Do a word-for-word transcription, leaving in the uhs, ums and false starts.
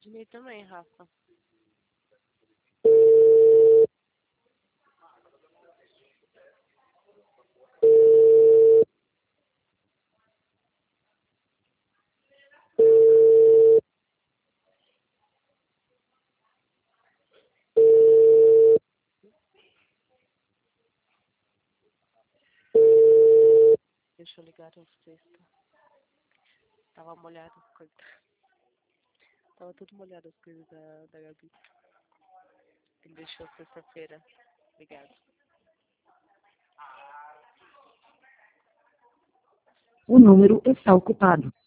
Rodney também, Rafa. Deixa eu ligar no sexta. Tava molhado. Tava tudo molhado as coisas da, da Gabi. Ele deixou sexta-feira. Obrigado. O número está ocupado.